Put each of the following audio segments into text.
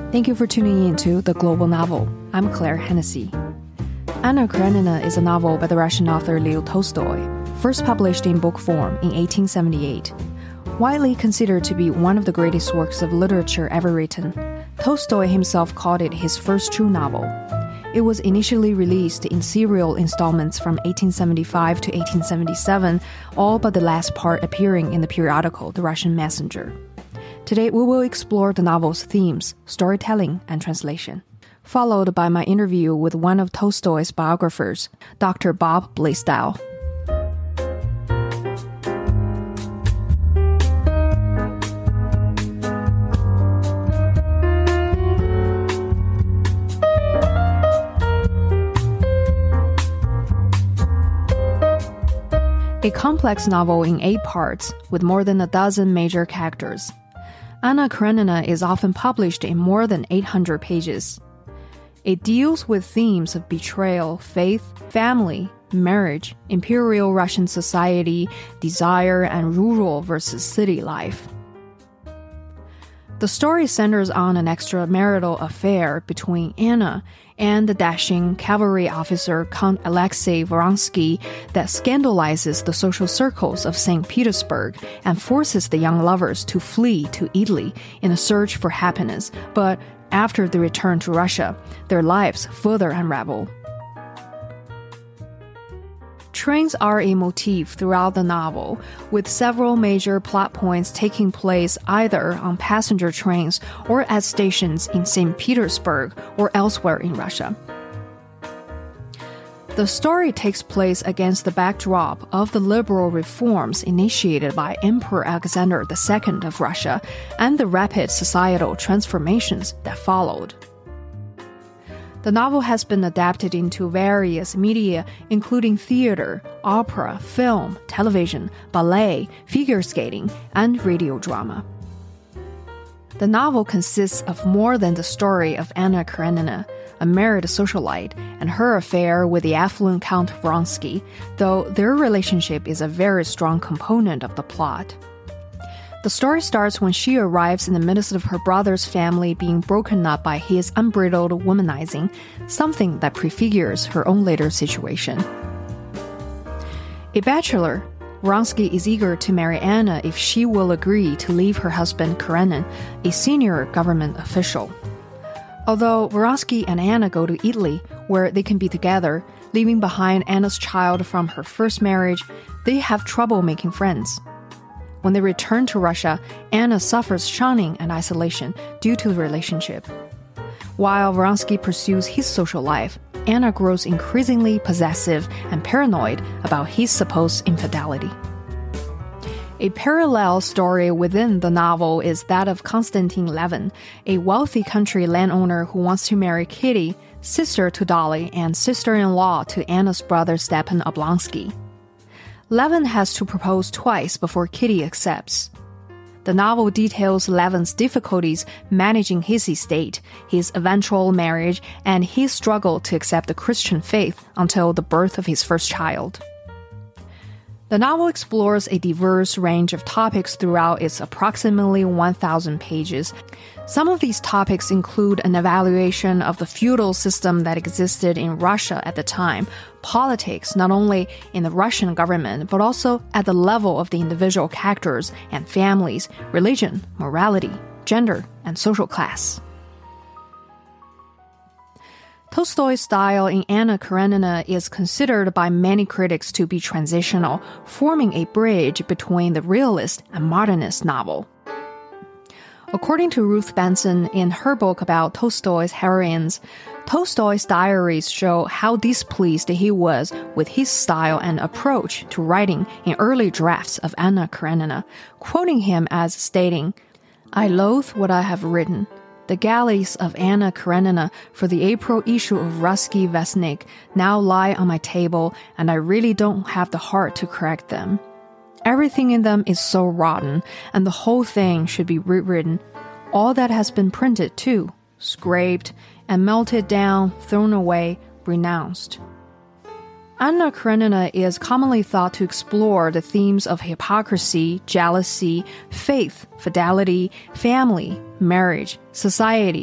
Thank you for tuning in to The Global Novel. I'm Claire Hennessy. Anna Karenina is a novel by the Russian author Leo Tolstoy, first published in book form in 1878. Widely considered to be one of the greatest works of literature ever written, Tolstoy himself called it his first true novel. It was initially released in serial installments from 1875 to 1877, all but the last part appearing in the periodical The Russian Messenger. Today, we will explore the novel's themes, storytelling, and translation, followed by my interview with one of Tolstoy's biographers, Dr. Bob Blaisdell. A complex novel in 8 parts with more than a dozen major characters. Anna Karenina is often published in more than 800 pages. It deals with themes of betrayal, faith, family, marriage, imperial Russian society, desire, and rural versus city life. The story centers on an extramarital affair between Anna and the dashing cavalry officer Count Alexei Vronsky that scandalizes the social circles of St. Petersburg and forces the young lovers to flee to Italy in a search for happiness. But after they return to Russia, their lives further unravel. Trains are a motif throughout the novel, with several major plot points taking place either on passenger trains or at stations in St. Petersburg or elsewhere in Russia. The story takes place against the backdrop of the liberal reforms initiated by Emperor Alexander II of Russia and the rapid societal transformations that followed. The novel has been adapted into various media, including theater, opera, film, television, ballet, figure skating, and radio drama. The novel consists of more than the story of Anna Karenina, a married socialite, and her affair with the affluent Count Vronsky, though their relationship is a very strong component of the plot. The story starts when she arrives in the midst of her brother's family being broken up by his unbridled womanizing, something that prefigures her own later situation. A bachelor, Vronsky is eager to marry Anna if she will agree to leave her husband Karenin, a senior government official. Although Vronsky and Anna go to Italy, where they can be together, leaving behind Anna's child from her first marriage, they have trouble making friends. When they return to Russia, Anna suffers shunning and isolation due to the relationship. While Vronsky pursues his social life, Anna grows increasingly possessive and paranoid about his supposed infidelity. A parallel story within the novel is that of Konstantin Levin, a wealthy country landowner who wants to marry Kitty, sister to Dolly and sister-in-law to Anna's brother Stepan Oblonsky. Levin has to propose twice before Kitty accepts. The novel details Levin's difficulties managing his estate, his eventual marriage, and his struggle to accept the Christian faith until the birth of his first child. The novel explores a diverse range of topics throughout its approximately 1,000 pages. Some of these topics include an evaluation of the feudal system that existed in Russia at the time, politics not only in the Russian government but also at the level of the individual characters and families, religion, morality, gender, and social class. Tolstoy's style in Anna Karenina is considered by many critics to be transitional, forming a bridge between the realist and modernist novel. According to Ruth Benson in her book about Tolstoy's heroines, Tolstoy's diaries show how displeased he was with his style and approach to writing in early drafts of Anna Karenina, quoting him as stating, "I loathe what I have written. The galleys of Anna Karenina for the April issue of Ruski Vestnik now lie on my table, and I really don't have the heart to correct them. Everything in them is so rotten, and the whole thing should be rewritten. All that has been printed, too, scraped and melted down, thrown away, renounced." Anna Karenina is commonly thought to explore the themes of hypocrisy, jealousy, faith, fidelity, family, marriage, society,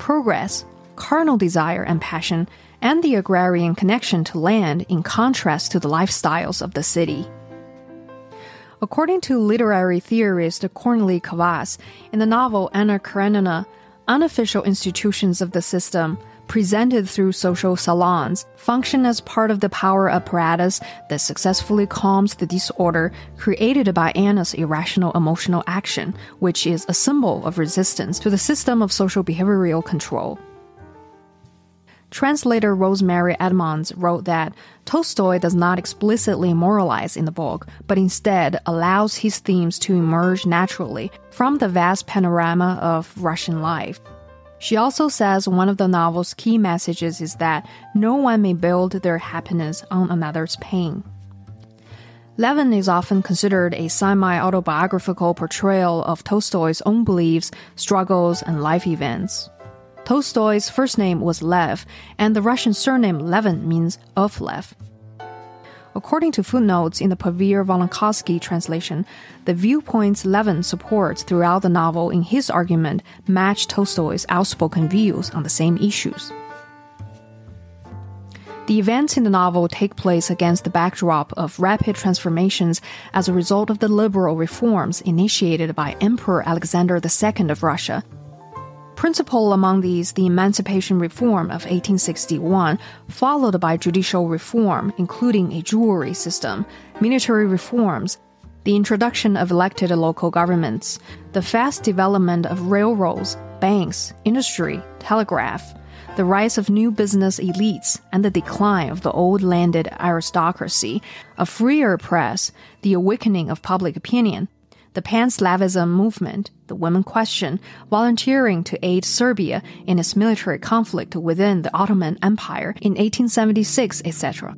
progress, carnal desire and passion, and the agrarian connection to land in contrast to the lifestyles of the city. According to literary theorist Cornélie Cavas, in the novel Anna Karenina, unofficial institutions of the system, presented through social salons, function as part of the power apparatus that successfully calms the disorder created by Anna's irrational emotional action, which is a symbol of resistance to the system of social behavioral control. Translator Rosemary Edmonds wrote that Tolstoy does not explicitly moralize in the book, but instead allows his themes to emerge naturally from the vast panorama of Russian life. She also says one of the novel's key messages is that no one may build their happiness on another's pain. Levin is often considered a semi-autobiographical portrayal of Tolstoy's own beliefs, struggles, and life events. Tolstoy's first name was Lev, and the Russian surname Levin means of Lev. According to footnotes in the Pavel Volonkovsky translation, the viewpoints Levin supports throughout the novel in his argument match Tolstoy's outspoken views on the same issues. The events in the novel take place against the backdrop of rapid transformations as a result of the liberal reforms initiated by Emperor Alexander II of Russia. Principal among these, the Emancipation Reform of 1861, followed by judicial reform, including a jury system, military reforms, the introduction of elected local governments, the fast development of railroads, banks, industry, telegraph, the rise of new business elites, and the decline of the old landed aristocracy, a freer press, the awakening of public opinion, the Pan-Slavism movement, the women question, volunteering to aid Serbia in its military conflict within the Ottoman Empire in 1876, etc.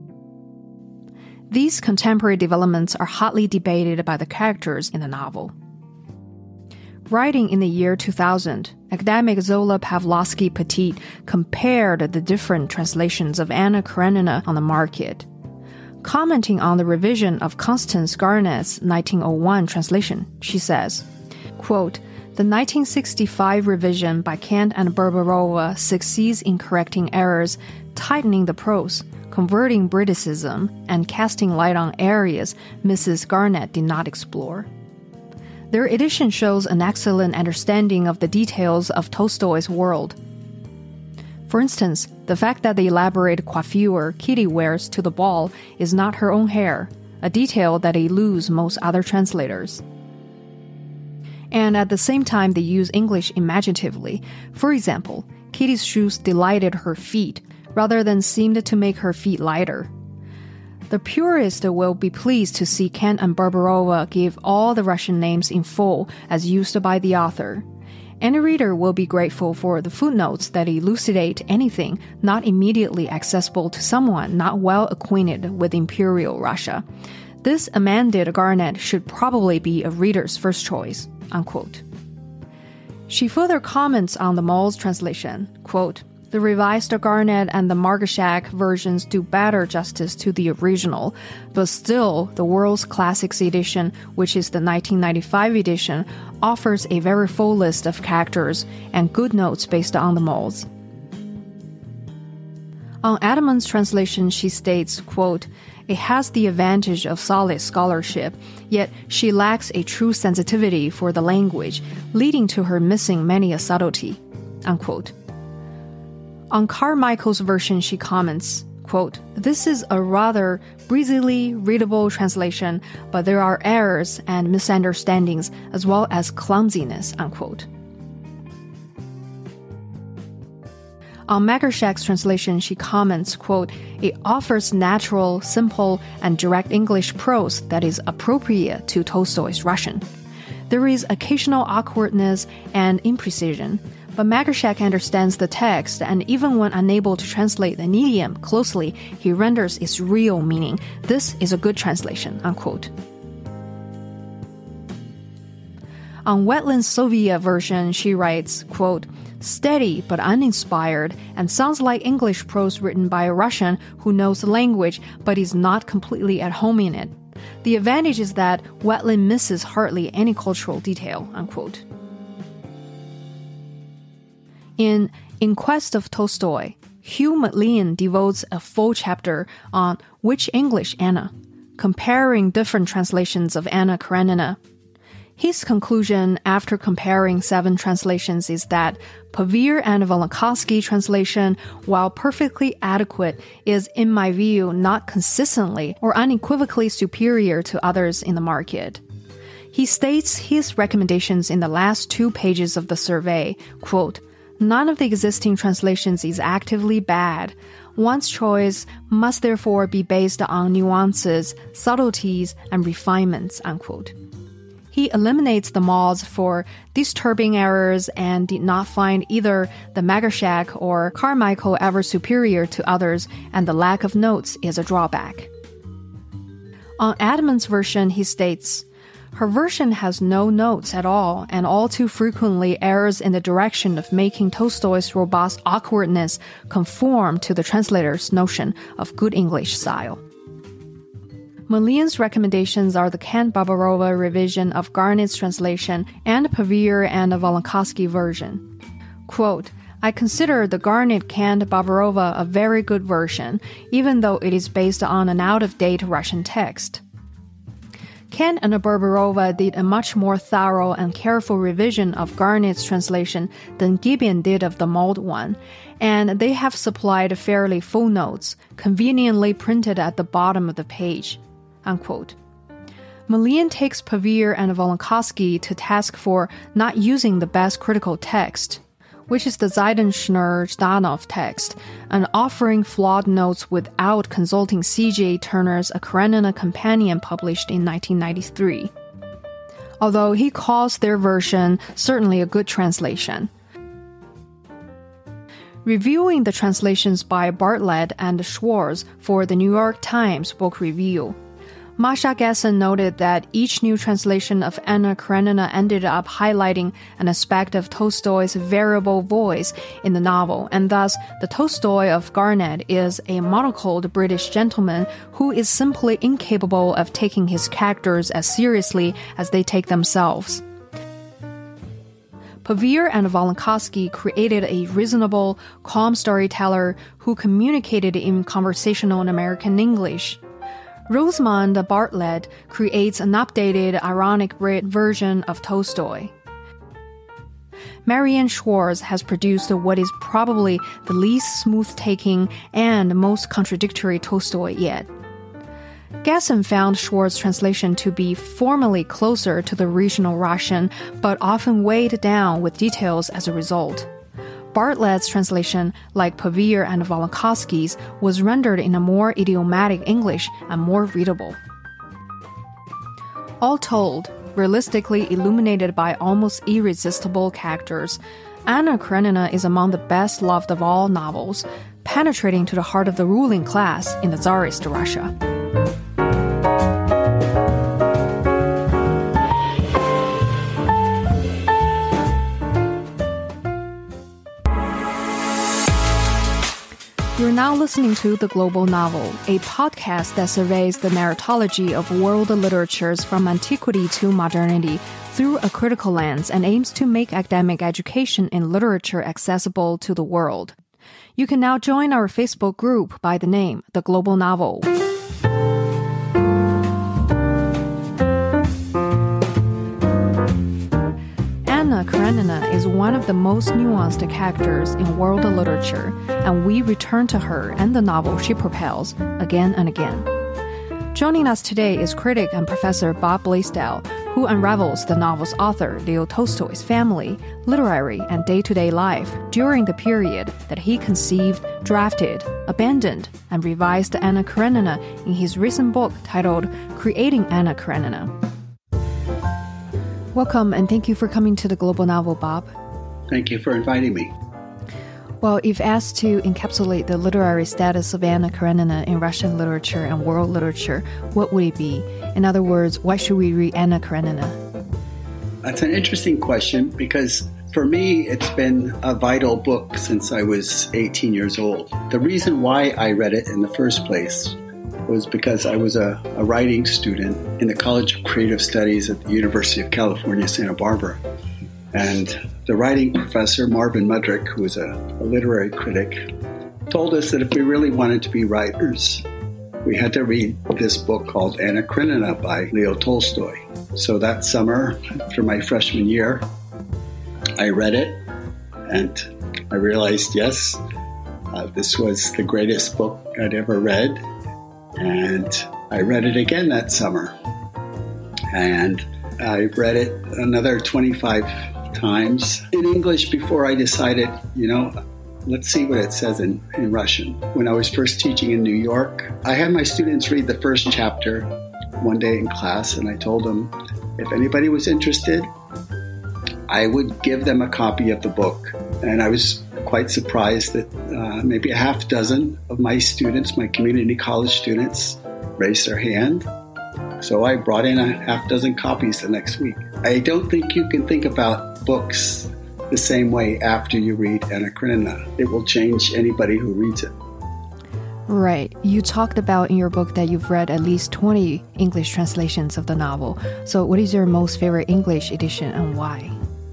These contemporary developments are hotly debated by the characters in the novel. Writing in the year 2000, academic Zola Pavlovsky-Petit compared the different translations of Anna Karenina on the market. Commenting on the revision of Constance Garnett's 1901 translation, she says, quote, "The 1965 revision by Kant and Berberova succeeds in correcting errors, tightening the prose, converting Briticism, and casting light on areas Mrs. Garnett did not explore. Their edition shows an excellent understanding of the details of Tolstoy's world. For instance, the fact that the elaborate coiffure Kitty wears to the ball is not her own hair, a detail that eludes most other translators. And at the same time, they use English imaginatively. For example, Kitty's shoes delighted her feet, rather than seemed to make her feet lighter. The purist will be pleased to see Kant and Berberova give all the Russian names in full as used by the author. Any reader will be grateful for the footnotes that elucidate anything not immediately accessible to someone not well acquainted with Imperial Russia. This amended Garnett should probably be a reader's first choice," unquote. She further comments on the Moll's translation, quote, "The revised Garnett and the Margashak versions do better justice to the original, but still the World's Classics edition, which is the 1995 edition, offers a very full list of characters and good notes based on the Moll's." On Edmonds' translation, she states, quote, "It has the advantage of solid scholarship, yet she lacks a true sensitivity for the language, leading to her missing many a subtlety," unquote. On Carmichael's version, she comments, quote, "This is a rather breezily readable translation, but there are errors and misunderstandings as well as clumsiness," unquote. On Magershak's translation, she comments, quote, "It offers natural, simple, and direct English prose that is appropriate to Tolstoy's Russian. There is occasional awkwardness and imprecision, but Magershak understands the text, and even when unable to translate an idiom closely, he renders its real meaning. This is a good translation," unquote. On Wetland's Soviet version, she writes, quote, "Steady but uninspired, and sounds like English prose written by a Russian who knows the language but is not completely at home in it. The advantage is that Wetland misses hardly any cultural detail," unquote. In Quest of Tolstoy, Hugh MacLean devotes a full chapter on Which English Anna?, comparing different translations of Anna Karenina. His conclusion after comparing 7 translations is that Pevere and Volokhonsky translation, while perfectly adequate, is, in my view, not consistently or unequivocally superior to others in the market. He states his recommendations in the last 2 pages of the survey, quote, "None of the existing translations is actively bad. One's choice must therefore be based on nuances, subtleties, and refinements," unquote. He eliminates the mods for disturbing errors and did not find either the Magershak or Carmichael ever superior to others, and the lack of notes is a drawback. On Adamant's version, he states, "Her version has no notes at all and all too frequently errs in the direction of making Tolstoy's robust awkwardness conform to the translator's notion of good English style." MacLean's recommendations are the Kant-Barbarova revision of Garnett's translation and Pevere and Volokhonsky version. Quote, "I consider the Garnett-Kant-Barbarova a very good version, even though it is based on an out-of-date Russian text. Kant and Barbarova did a much more thorough and careful revision of Garnett's translation than Gibeon did of the mulled one, and they have supplied fairly full notes, conveniently printed at the bottom of the page." Unquote. MacLean takes Pevere and Volokhonsky to task for not using the best critical text, which is the Zeidenschner-Zdanov text, and offering flawed notes without consulting C.J. Turner's A Karenina Companion published in 1993. Although he calls their version certainly a good translation. Reviewing the translations by Bartlett and Schwartz for the New York Times Book Review, Masha Gessen noted that each new translation of Anna Karenina ended up highlighting an aspect of Tolstoy's variable voice in the novel, and thus the Tolstoy of Garnett is a monocled British gentleman who is simply incapable of taking his characters as seriously as they take themselves. Pevere and Volokhonsky created a reasonable, calm storyteller who communicated in conversational American English. Rosamund Bartlett creates an updated, ironic Brit version of Tolstoy. Marianne Schwartz has produced what is probably the least smooth-taking and most contradictory Tolstoy yet. Gessen found Schwartz's translation to be formally closer to the original Russian, but often weighed down with details as a result. Bartlett's translation, like Pevere and Volokhonsky's, was rendered in a more idiomatic English and more readable. All told, realistically illuminated by almost irresistible characters, Anna Karenina is among the best loved of all novels, penetrating to the heart of the ruling class in the Tsarist Russia. You're now listening to The Global Novel, a podcast that surveys the narratology of world literatures from antiquity to modernity through a critical lens and aims to make academic education in literature accessible to the world. You can now join our Facebook group by the name The Global Novel. Anna Karenina is one of the most nuanced characters in world literature, and we return to her and the novel she propels again and again. Joining us today is critic and professor Bob Blaisdell, who unravels the novel's author Leo Tolstoy's family, literary, and day-to-day life during the period that he conceived, drafted, abandoned, and revised Anna Karenina in his recent book titled Creating Anna Karenina. Welcome, and thank you for coming to the Global Novel, Bob. Thank you for inviting me. Well, if asked to encapsulate the literary status of Anna Karenina in Russian literature and world literature, what would it be? In other words, why should we read Anna Karenina? That's an interesting question because for me, it's been a vital book since I was 18 years old. The reason why I read it in the first place was because I was a writing student in the College of Creative Studies at the University of California, Santa Barbara. And the writing professor, Marvin Mudrick, who was a literary critic, told us that if we really wanted to be writers, we had to read this book called Anna Karenina by Leo Tolstoy. So that summer, after my freshman year, I read it, and I realized, yes, this was the greatest book I'd ever read. And I read it again that summer. And I read it another 25 times in English before I decided, let's see what it says in Russian. When I was first teaching in New York, I had my students read the first chapter one day in class, and I told them if anybody was interested, I would give them a copy of the book. And I was quite surprised that maybe a half dozen of my students, my community college students, raised their hand. So I brought in a half dozen copies the next week. I don't think you can think about books the same way after you read Anna Karenina. It will change anybody who reads it. Right. You talked about in your book that you've read at least 20 English translations of the novel. So what is your most favorite English edition and why?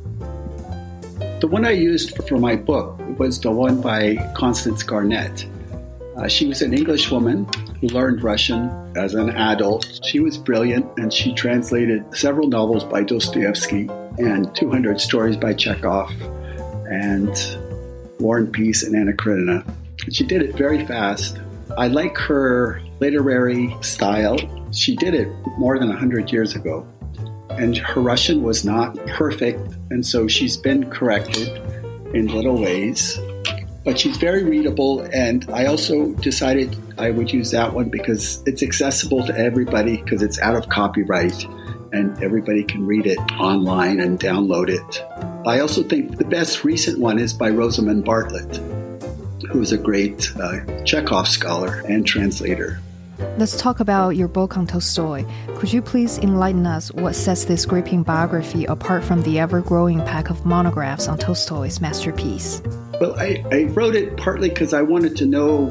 The one I used for my book was the one by Constance Garnett. She was an English woman who learned Russian as an adult. She was brilliant, and she translated several novels by Dostoevsky and 200 stories by Chekhov and War and Peace and Anna Karenina. She did it very fast. I like her literary style. She did it more than 100 years ago. And her Russian was not perfect, and so she's been corrected in little ways. But she's very readable, and I also decided I would use that one because it's accessible to everybody because it's out of copyright, and everybody can read it online and download it. I also think the best recent one is by Rosamund Bartlett, who is a great Chekhov scholar and translator. Let's talk about your book on Tolstoy. Could you please enlighten us what sets this gripping biography apart from the ever-growing pack of monographs on Tolstoy's masterpiece? Well, I wrote it partly because I wanted to know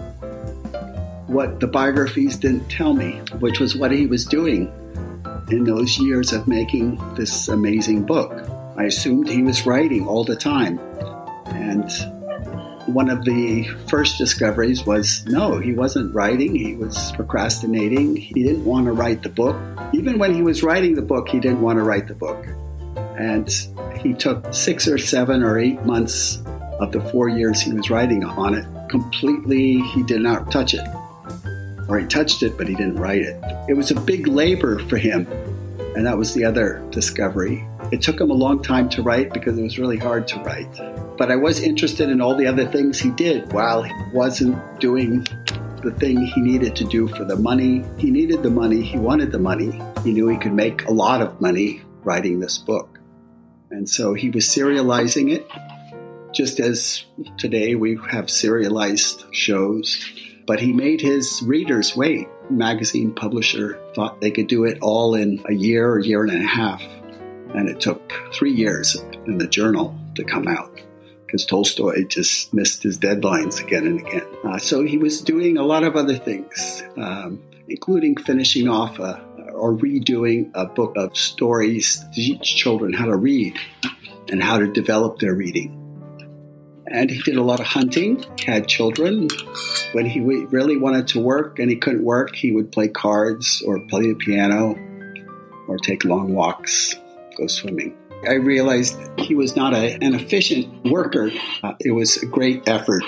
what the biographies didn't tell me, which was what he was doing in those years of making this amazing book. I assumed he was writing all the time. And one of the first discoveries was, no, he wasn't writing. He was procrastinating. He didn't want to write the book. Even when he was writing the book, he didn't want to write the book. And he took 6 or 7 or 8 months of the 4 years he was writing on it. Completely, he did not touch it. Or he touched it, but he didn't write it. It was a big labor for him. And that was the other discovery. It took him a long time to write because it was really hard to write. But I was interested in all the other things he did while he wasn't doing the thing he needed to do for the money. He needed the money. He wanted the money. He knew he could make a lot of money writing this book. And so he was serializing it, just as today we have serialized shows. But he made his readers wait. Magazine publisher thought they could do it all in a year and a half. And it took 3 years in the journal to come out because Tolstoy just missed his deadlines again and again. So he was doing a lot of other things, including finishing off or redoing a book of stories to teach children how to read and how to develop their reading. And he did a lot of hunting, had children. When he really wanted to work and he couldn't work, he would play cards or play the piano or take long walks, go swimming. I realized he was not an efficient worker. It was a great effort,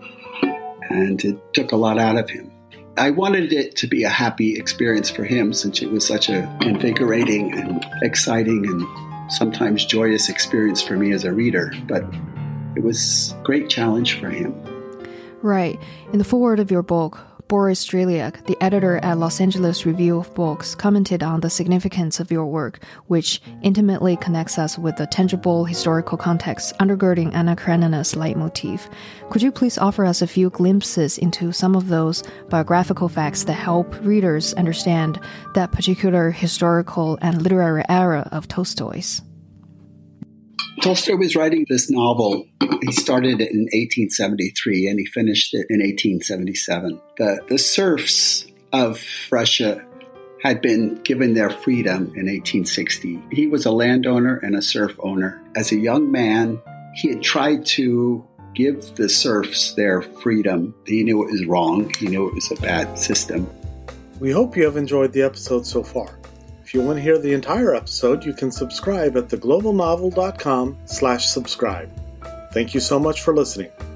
and it took a lot out of him. I wanted it to be a happy experience for him since it was such an invigorating and exciting and sometimes joyous experience for me as a reader. But it was a great challenge for him. Right. In the foreword of your book, Boris Strelyak, the editor at Los Angeles Review of Books, commented on the significance of your work, which intimately connects us with the tangible historical context undergirding Anna Karenina's leitmotif. Could you please offer us a few glimpses into some of those biographical facts that help readers understand that particular historical and literary era of Tolstoy's? Tolstoy was writing this novel. He started it in 1873 and he finished it in 1877. The serfs of Russia had been given their freedom in 1860. He was a landowner and a serf owner. As a young man, he had tried to give the serfs their freedom. He knew it was wrong. He knew it was a bad system. We hope you have enjoyed the episode so far. If you want to hear the entire episode, you can subscribe at theglobalnovel.com/subscribe. Thank you so much for listening.